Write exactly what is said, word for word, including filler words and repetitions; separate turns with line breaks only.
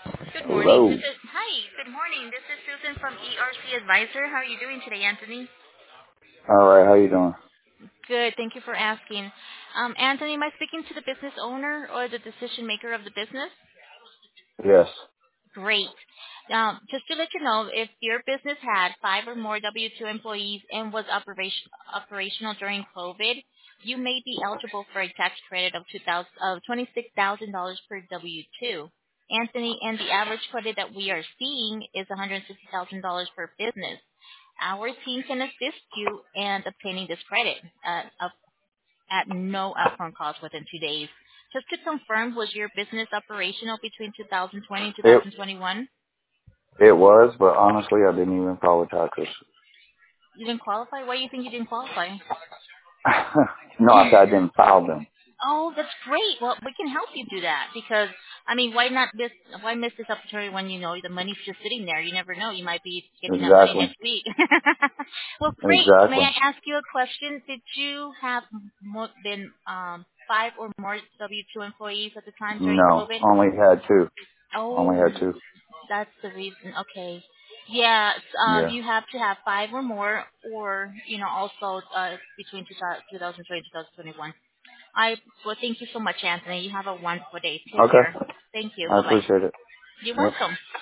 Good morning. This
Hello.
is Hi. Good morning. This is Susan from E R C Advisor. How are you doing today, Anthony?
All right, how you doing?
Good. Thank you for asking. Um, Anthony, am I speaking to the business owner or the decision maker of the business?
Yes.
Great. Um, just to let you know, if your business had five or more W two employees and was operation, operational during COVID, you may be eligible for a tax credit of two thousand of twenty-six thousand dollars per W two. Anthony, and the average credit that we are seeing is one hundred fifty thousand dollars per business. Our team can assist you in obtaining this credit uh, up at no upfront cost within two days. Just to confirm, was your business operational between two thousand twenty and
It
two thousand twenty-one?
it was, but honestly, I didn't even file taxes.
You didn't qualify? Why do you think you didn't qualify?
No, I said I didn't file them.
Oh, that's great. Well, we can help you do that because, I mean, why not miss, why miss this opportunity when you know the money's just sitting there? You never know. You might be getting that money
Exactly.
next week. Well, great. May
Exactly.
I ask you a question? Did you have more than um, five or more W two employees at the time during
No,
COVID?
only had two. Only
Oh,
had two.
that's the reason. Okay. Yeah, s- um,
Yeah.
you have to have five or more, or you know, also uh, between two thousand twenty and two thousand twenty-one. I well, thank you so much, Anthony. You have a wonderful day. Take care.
Okay.
Thank you.
I
Bye bye.
appreciate it.
You're
Yep.
welcome.